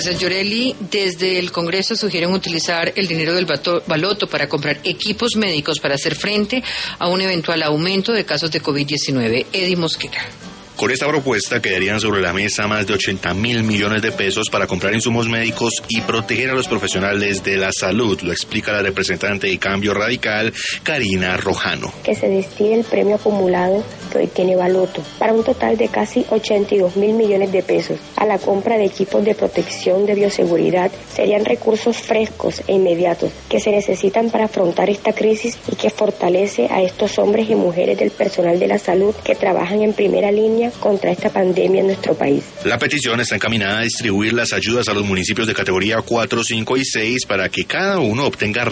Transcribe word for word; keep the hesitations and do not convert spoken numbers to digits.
Gracias, Yoreli. Desde el Congreso sugieren utilizar el dinero del baloto para comprar equipos médicos para hacer frente a un eventual aumento de casos de COVID diecinueve. Eddie Mosquera. Con esta propuesta quedarían sobre la mesa más de ochenta mil millones de pesos para comprar insumos médicos y proteger a los profesionales de la salud, lo explica la representante de Cambio Radical, Karina Rojano. Que se destine el premio acumulado que hoy tiene Baloto, para un total de casi ochenta y dos mil millones de pesos, a la compra de equipos de protección de bioseguridad. Serían recursos frescos e inmediatos que se necesitan para afrontar esta crisis y que fortalece a estos hombres y mujeres del personal de la salud que trabajan en primera línea contra esta pandemia en nuestro país. La petición está encaminada a distribuir las ayudas a los municipios de categoría cuatro, cinco y seis para que cada uno obtenga